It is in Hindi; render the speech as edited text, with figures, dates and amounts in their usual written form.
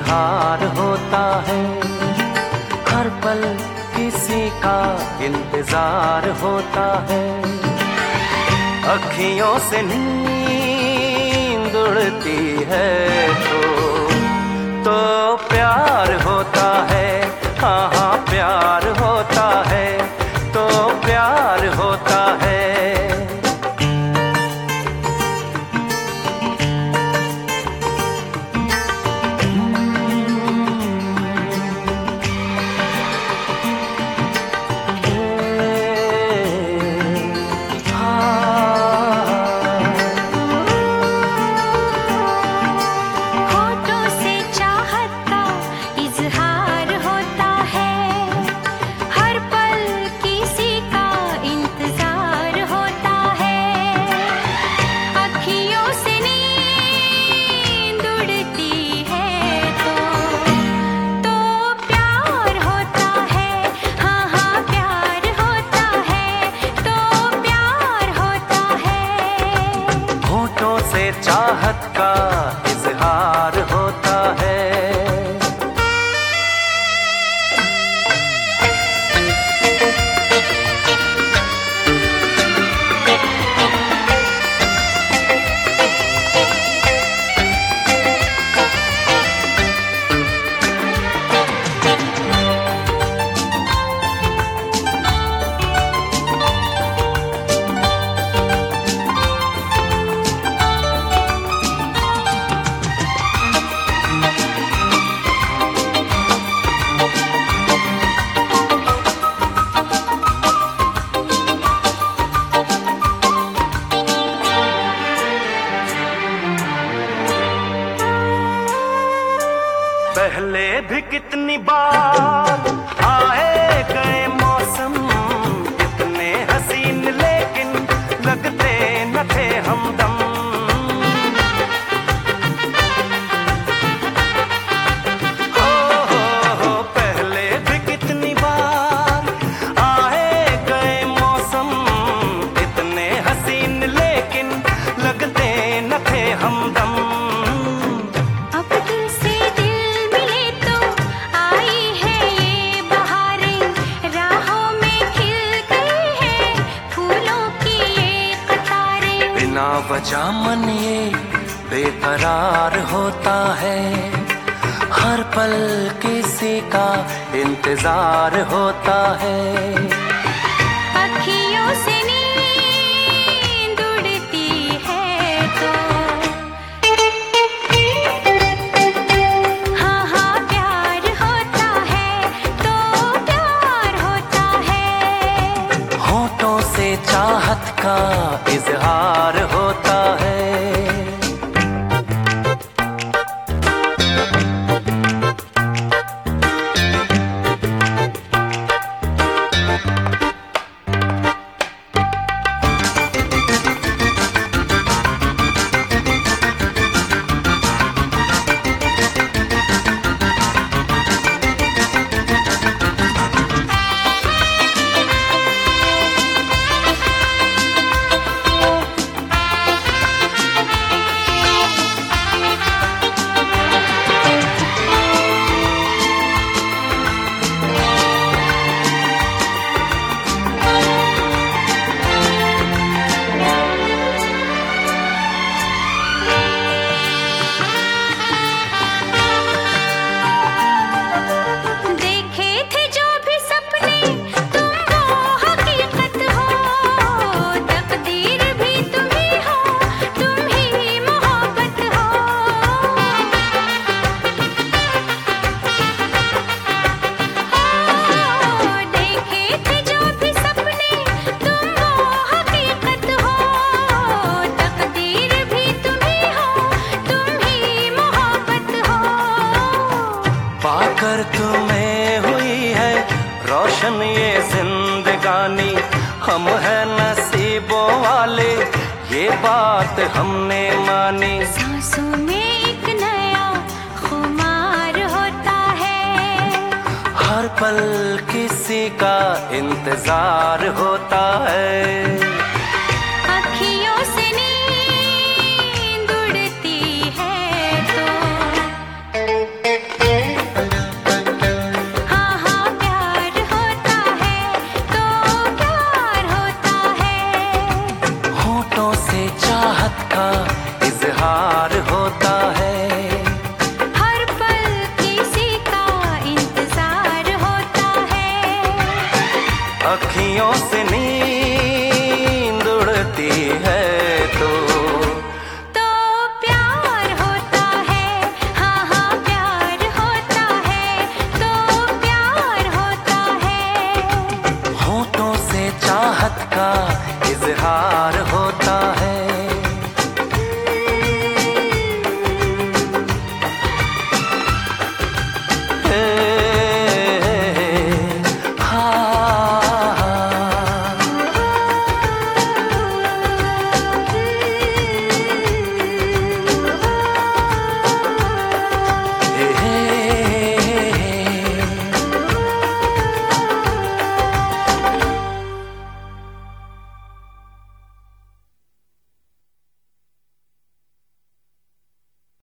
इजहार होता है, हर पल किसी का इंतजार होता है। अखियों से नींद उड़ती है तो प्यार होता है। हाँ हाँ प्यार होता है, तो प्यार होता है। चाहत का इजहार होता है। पहले भी कितनी बार आए गए मौसम, इतने हसीन लेकिन लगते न थे हमदम। हो पहले भी कितनी बार आए गए मौसम, इतने हसीन लेकिन लगते न थे हमदम। बिना वजह मन ये बेकरार होता है, हर पल किसी का इंतजार होता है। अखियों से नींद उड़ती है तो हाँ हाँ प्यार होता है, तो प्यार होता है। होठों से चाहत का इजहार होता है। पाकर तुम्हें हुई है रोशन ये जिंदगानी, हम हैं नसीबों वाले ये बात हमने मानी। सांसों में एक नया खुमार होता है, हर पल किसी का इंतजार होता है।